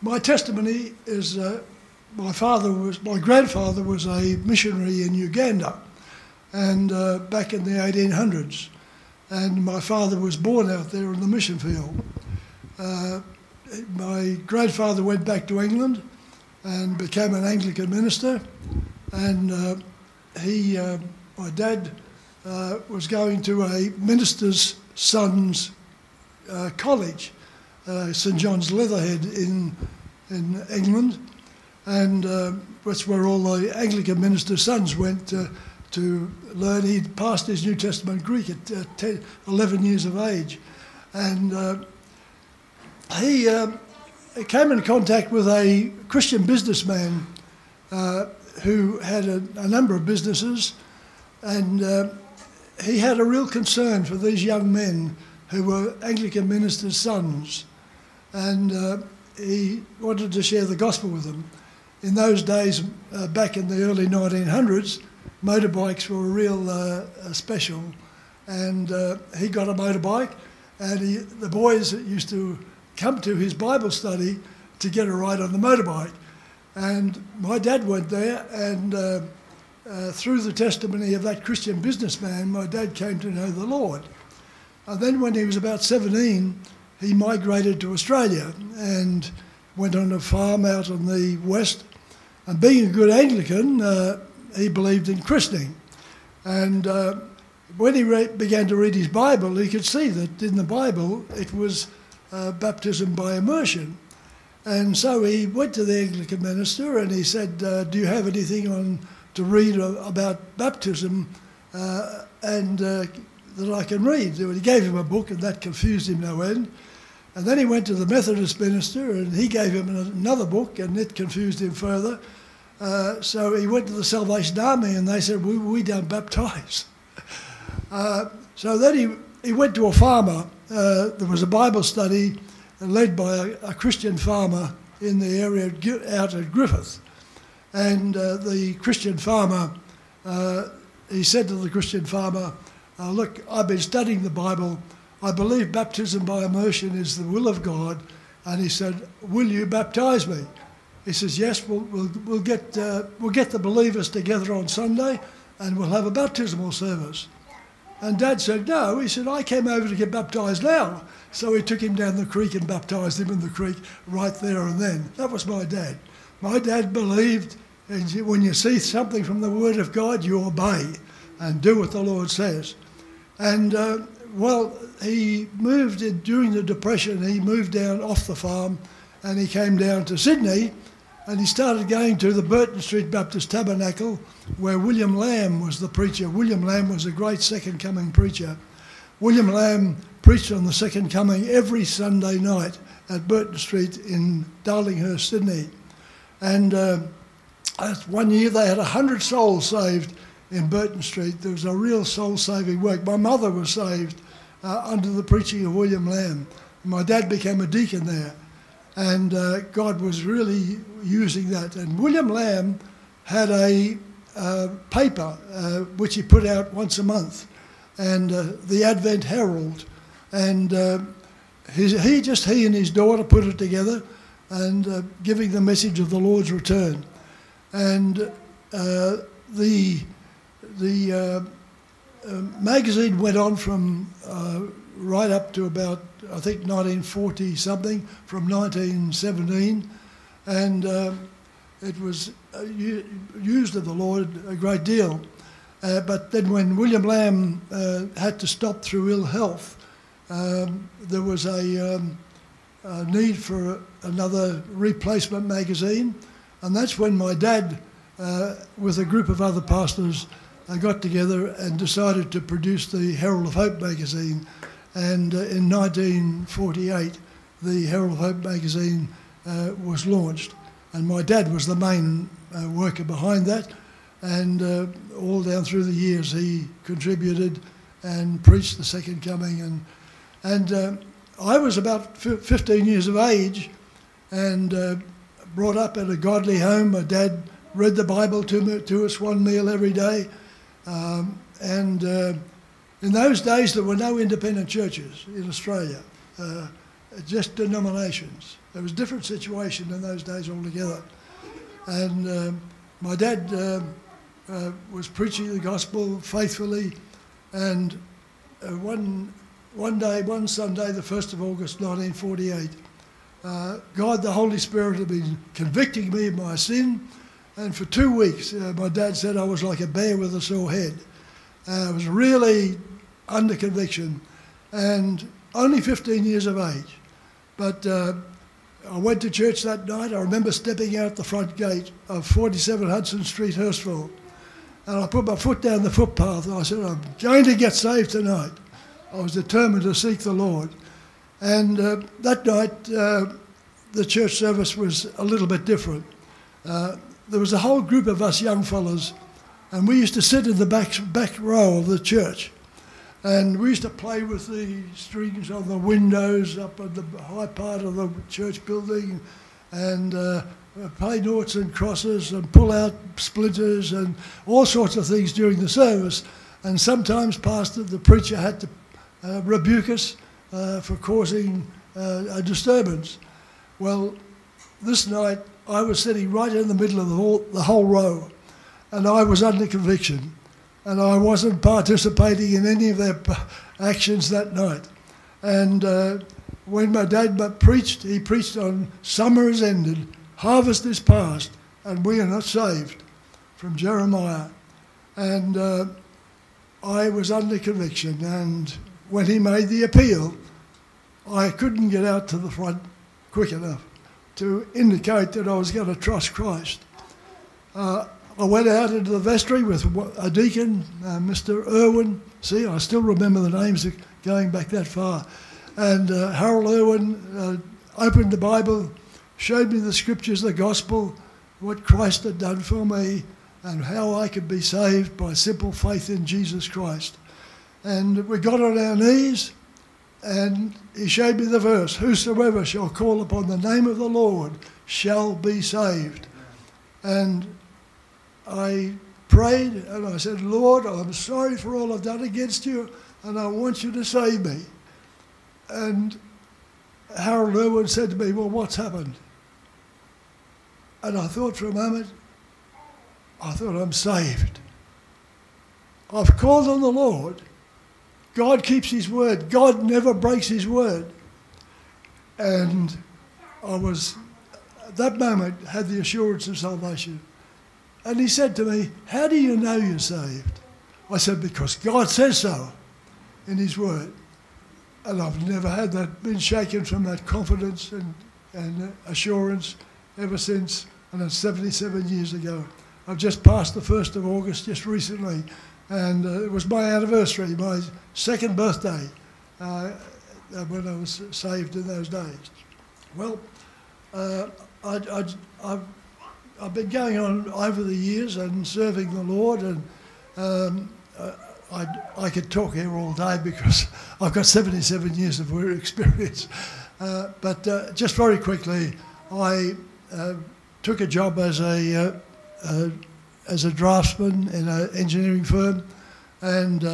My testimony is my grandfather was a missionary in Uganda, and back in the 1800s, and my father was born out there in the mission field. My grandfather went back to England and became an Anglican minister, and my dad was going to a minister's son's college, St John's Leatherhead in England, and that's where all the Anglican minister's sons went to learn. He'd passed his New Testament Greek at 11 years of age, and he came in contact with a Christian businessman who had a number of businesses, and he had a real concern for these young men who were Anglican ministers' sons, and he wanted to share the gospel with them. In those days, back in the early 1900s, motorbikes were a real special, and he got a motorbike, and the boys used to come to his Bible study to get a ride on the motorbike. And my dad went there, and through the testimony of that Christian businessman, my dad came to know the Lord. And then when he was about 17, he migrated to Australia and went on a farm out on the west. And being a good Anglican, he believed in christening. And when he began to read his Bible, he could see that in the Bible it was baptism by immersion. And so he went to the Anglican minister and he said, do you have anything to read about baptism and that I can read? So he gave him a book, and that confused him no end. And then he went to the Methodist minister and he gave him another book, and it confused him further. So he went to the Salvation Army and they said, we don't baptise. So then he went to a farmer. There was a Bible study led by a Christian farmer in the area out at Griffith. And the Christian farmer, he said to the Christian farmer, look, I've been studying the Bible. I believe baptism by immersion is the will of God. And he said, will you baptise me? He says, yes, we'll get the believers together on Sunday and we'll have a baptismal service. And Dad said, no. He said, I came over to get baptised now. So he took him down the creek and baptised him in the creek right there and then. That was my dad. My dad believed, and when you see something from the Word of God, you obey and do what the Lord says. And, he moved during the Depression. He moved down off the farm and he came down to Sydney, and he started going to the Burton Street Baptist Tabernacle, where William Lamb was the preacher. William Lamb was a great Second Coming preacher. William Lamb preached on the Second Coming every Sunday night at Burton Street in Darlinghurst, Sydney. And one year they had 100 souls saved in Burton Street. There was a real soul-saving work. My mother was saved under the preaching of William Lamb. My dad became a deacon there. And God was really using that. And William Lamb had a paper which he put out once a month, and the Advent Herald. And he and his daughter put it together, and giving the message of the Lord's return. And the magazine went on from right up to about, I think, 1940-something, from 1917, and it was used of the Lord a great deal. But then when William Lamb had to stop through ill health, there was a need for another replacement magazine, and that's when my dad, with a group of other pastors, got together and decided to produce the Herald of Hope magazine. And in 1948, the Herald of Hope magazine was launched. And my dad was the main worker behind that. And all down through the years, he contributed and preached the Second Coming. And I was about 15 years of age and brought up in a godly home. My dad read the Bible to us one meal every day. In those days, there were no independent churches in Australia. just denominations. There was a different situation in those days altogether. And my dad was preaching the gospel faithfully, and one Sunday, the 1st of August 1948, God the Holy Spirit had been convicting me of my sin, and for 2 weeks my dad said I was like a bear with a sore head. I was really under conviction, and only 15 years of age. But I went to church that night. I remember stepping out the front gate of 47 Hudson Street, Hurstville, and I put my foot down the footpath and I said, I'm going to get saved tonight. I was determined to seek the Lord. And that night, the church service was a little bit different. There was a whole group of us young fellas, and we used to sit in the back row of the church. And we used to play with the strings on the windows up at the high part of the church building, and play noughts and crosses and pull out splinters and all sorts of things during the service. And sometimes the preacher had to rebuke us for causing a disturbance. Well, this night I was sitting right in the middle of the whole row, and I was under conviction, and I wasn't participating in any of their actions that night. And when my dad preached, he preached on "Summer is ended, harvest is past, and we are not saved," from Jeremiah. And I was under conviction, and when he made the appeal, I couldn't get out to the front quick enough to indicate that I was going to trust Christ. I went out into the vestry with a deacon, Mr. Irwin. See, I still remember the names going back that far. And Harold Irwin opened the Bible, showed me the scriptures, the gospel, what Christ had done for me, and how I could be saved by simple faith in Jesus Christ. And we got on our knees, and he showed me the verse, "Whosoever shall call upon the name of the Lord shall be saved." And I prayed and I said, "Lord, I'm sorry for all I've done against you, and I want you to save me." And Harold Irwin said to me, "Well, what's happened?" And I thought for a moment, I'm saved. I've called on the Lord. God keeps his word. God never breaks his word. And I was, at that moment, had the assurance of salvation. And he said to me, "How do you know you're saved?" I said, "Because God says so in his word." And I've never had that, been shaken from that confidence and assurance ever since. And it's 77 years ago. I've just passed the 1st of August just recently, and it was my anniversary, my second birthday, when I was saved in those days. Well, I've been going on over the years and serving the Lord, and I could talk here all day because I've got 77 years of experience. But just very quickly, I took a job as a draftsman in an engineering firm, and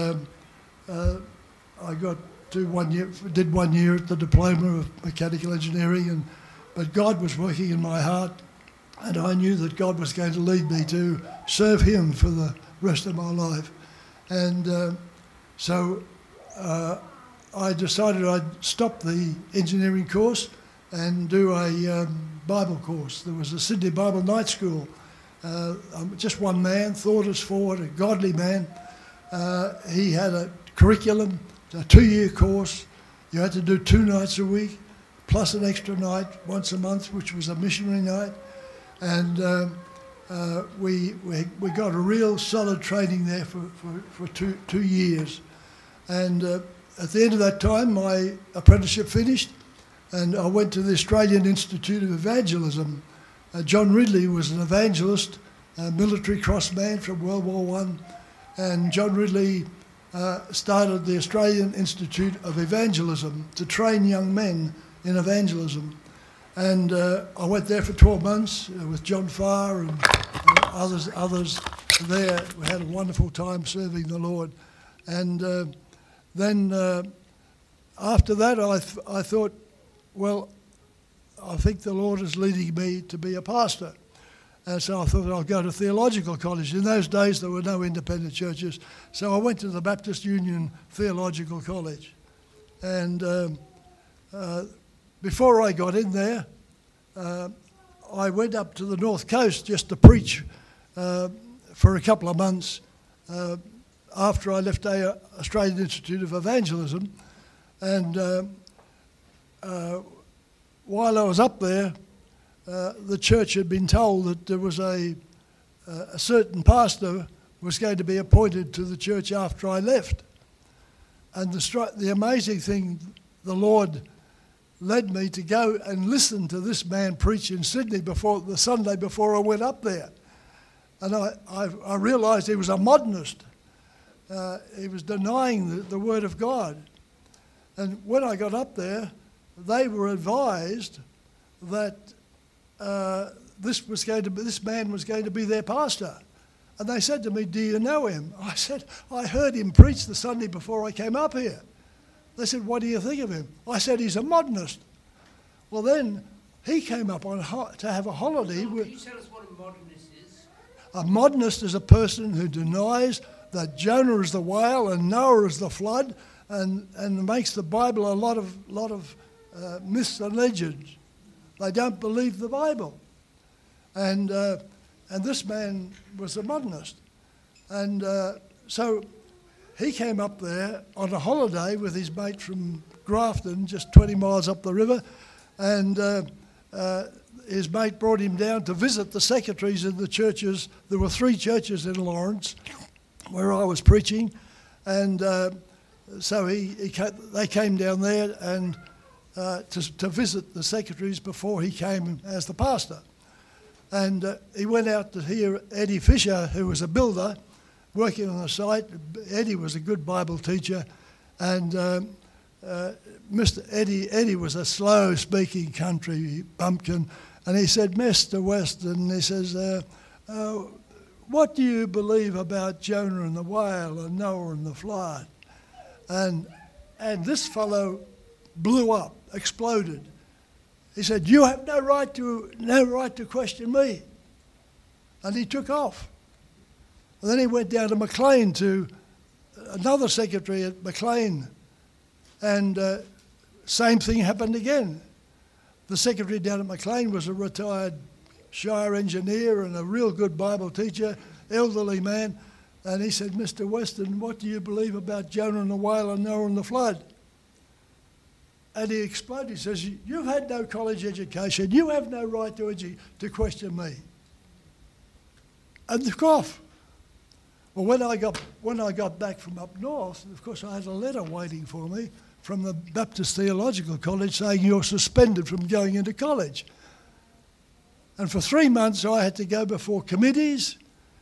I did 1 year at the diploma of mechanical engineering, but God was working in my heart, and I knew that God was going to lead me to serve him for the rest of my life. And so I decided I'd stop the engineering course and do a Bible course. There was a Sydney Bible Night School. I'm just one man, thought us forward, a godly man. He had a curriculum, a 2-year course. You had to do 2 nights a week, plus an extra night once a month, which was a missionary night. And we got a real solid training there for 2 years. And at the end of that time, my apprenticeship finished, and I went to the Australian Institute of Evangelism. John Ridley was an evangelist, a military cross man from World War I, and John Ridley started the Australian Institute of Evangelism to train young men in evangelism. And I went there for 12 months with John Farr and others there. We had a wonderful time serving the Lord. And then after that, I thought, well, I think the Lord is leading me to be a pastor. And so I thought I'll go to theological college. In those days, there were no independent churches. So I went to the Baptist Union Theological College. And before I got in there, I went up to the North Coast just to preach for a couple of months after I left the Australian Institute of Evangelism. And while I was up there, the church had been told that there was a certain pastor was going to be appointed to the church after I left. And the amazing thing, the Lord led me to go and listen to this man preach in Sydney the Sunday before I went up there. And I realised he was a modernist. He was denying the Word of God. And when I got up there, they were advised that this man was going to be their pastor. And they said to me, "Do you know him?" I said, "I heard him preach the Sunday before I came up here." They said, "What do you think of him?" I said, "He's a modernist." Well, then he came up to have a holiday. Can you tell us what a modernist is? A modernist is a person who denies that Jonah is the whale and Noah is the flood, and makes the Bible a lot of myths and legends. They don't believe the Bible. And this man was a modernist. And so he came up there on a holiday with his mate from Grafton, just 20 miles up the river, and his mate brought him down to visit the secretaries in the churches. There were 3 churches in Lawrence where I was preaching, and so they came down there and to visit the secretaries before he came as the pastor. And he went out to hear Eddie Fisher, who was a builder, working on the site. Eddie was a good Bible teacher, and Mr. Eddie was a slow-speaking country bumpkin, and he said, "Mr. Weston," he says, "what do you believe about Jonah and the whale and Noah and the flood?" And this fellow blew up, exploded. He said, "You have no right to question me." And he took off. And then he went down to Maclean to another secretary at Maclean, and same thing happened again. The secretary down at Maclean was a retired Shire engineer and a real good Bible teacher, elderly man, and he said, "Mr. Weston, what do you believe about Jonah and the whale and Noah and the flood?" And he exploded. He says, "You've had no college education. You have no right to question me." And took off. Well, when I got back from up north, of course, I had a letter waiting for me from the Baptist Theological College saying you're suspended from going into college. And for 3 months, I had to go before committees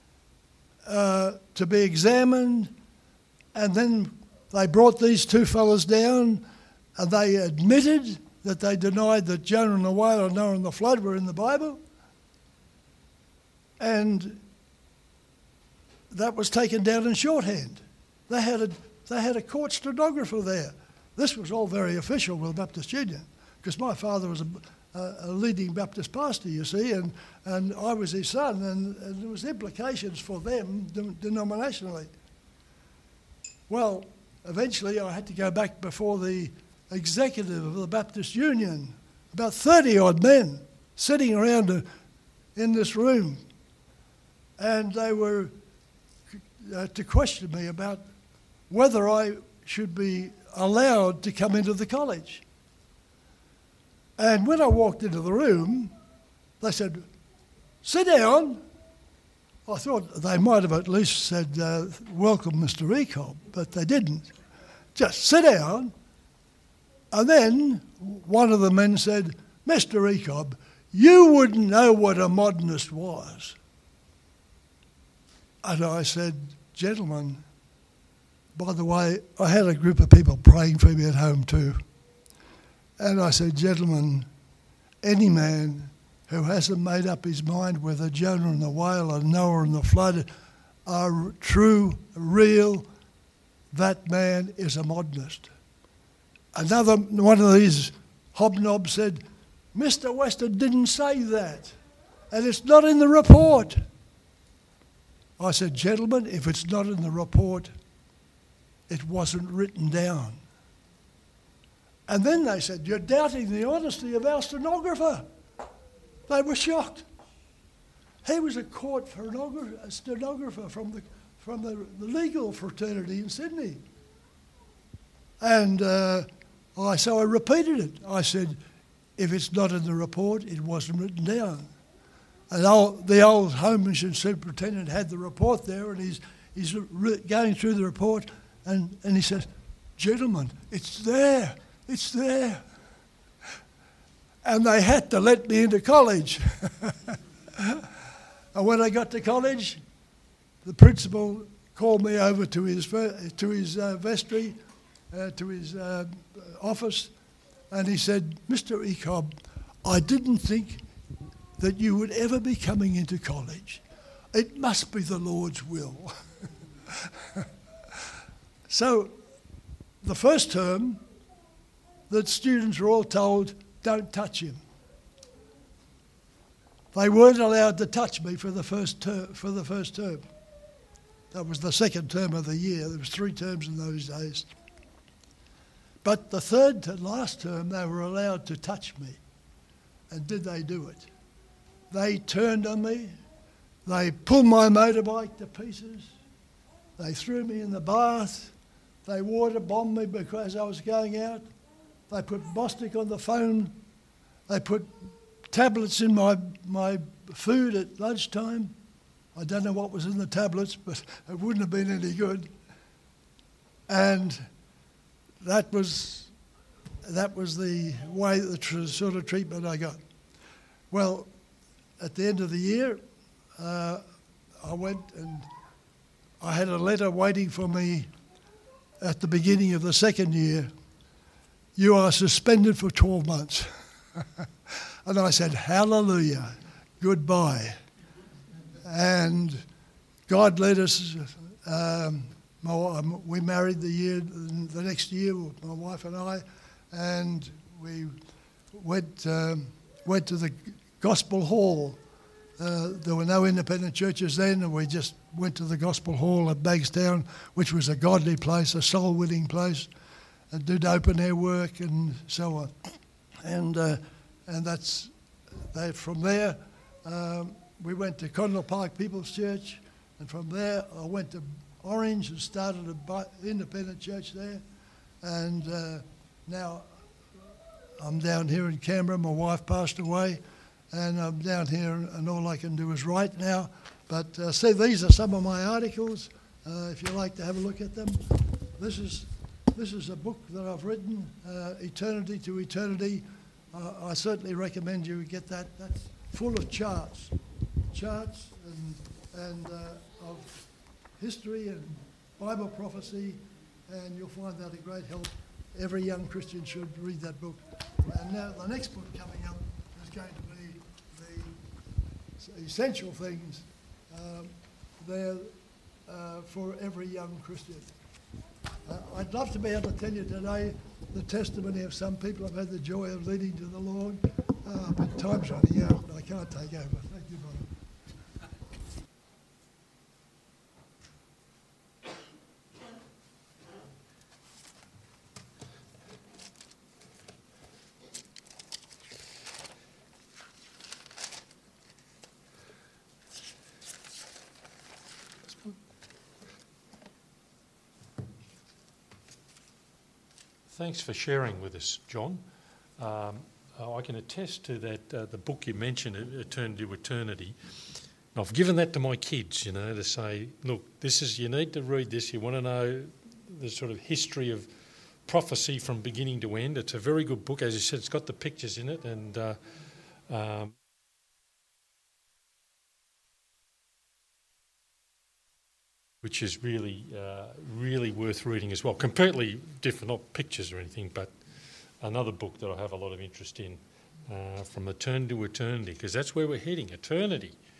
to be examined. And then they brought these 2 fellas down, and they admitted that they denied that Jonah and the whale and Noah and the flood were in the Bible. And that was taken down in shorthand. They had a court stenographer there. This was all very official with Baptist Union, because my father was a leading Baptist pastor, you see, and I was his son, and there was implications for them denominationally. Well, eventually I had to go back before the executive of the Baptist Union, about 30-odd men sitting around in this room, and they were to question me about whether I should be allowed to come into the college. And when I walked into the room, they said, "Sit down." I thought they might have at least said, "Welcome, Mr. Ecob," but they didn't. Just sit down. And then one of the men said, "Mr. Ecob, you wouldn't know what a modernist was." And I said, "Gentlemen, by the way," I had a group of people praying for me at home too. And I said, "Gentlemen, any man who hasn't made up his mind whether Jonah and the whale and Noah and the flood are true, real, that man is a modernist." Another one of these Hobnob said, Mr. Weston didn't say that, and it's not in the report. I said, gentlemen, if it's not in the report, it wasn't written down. And then they said, you're doubting the honesty of our stenographer. They were shocked. He was a court stenographer from the legal fraternity in Sydney. And so I repeated it. I said, if it's not in the report, it wasn't written down. And the old Home Mission superintendent had the report there, and he's going through the report, and he says, gentlemen, it's there. It's there. And they had to let me into college. And when I got to college, the principal called me over to his vestry, to his office, and he said, Mr. Ecob, I didn't think that you would ever be coming into college. It must be the Lord's will. So the first term, the students were all told, don't touch him. They weren't allowed to touch me for the first term. That was the second term of the year. There was 3 terms in those days. But the third to last term, they were allowed to touch me. And did they do it? They turned on me. They pulled my motorbike to pieces. They threw me in the bath. They water bombed me because I was going out. They put Bostik on the phone. They put tablets in my food at lunchtime. I don't know what was in the tablets, but it wouldn't have been any good. And that was the way, the sort of treatment I got. Well, at the end of the year, I went and I had a letter waiting for me at the beginning of the second year. You are suspended for 12 months. And I said, hallelujah, goodbye. And God led us. We married the next year, my wife and I, and we went to the Gospel Hall. There were no independent churches then, and we just went to the Gospel Hall at Bagstown, which was a godly place, a soul-winning place, and did open-air work and so on. And that's from there. We went to Condell Park People's Church, and from there I went to Orange and started an independent church there. And now I'm down here in Canberra. My wife passed away, and I'm down here, and all I can do is write now. But see, these are some of my articles, if you like to have a look at them. This is a book that I've written, Eternity to Eternity. I certainly recommend you get that. That's full of charts and of history and Bible prophecy, and you'll find that a great help. Every young Christian should read that book. And now the next book coming up is going to be the essential things there for every young Christian. I'd love to be able to tell you today the testimony of some people I've had the joy of leading to the Lord, but time's running out and I can't take over. Thank you, brother. Thanks for sharing with us, John. I can attest to that, the book you mentioned, Eternity to Eternity. And I've given that to my kids, to say, look, you need to read this. You want to know the sort of history of prophecy from beginning to end. It's a very good book. As you said, it's got the pictures in it, and which is really, really worth reading as well. Completely different, not pictures or anything, but another book that I have a lot of interest in, From Eternity to Eternity, because that's where we're heading, eternity.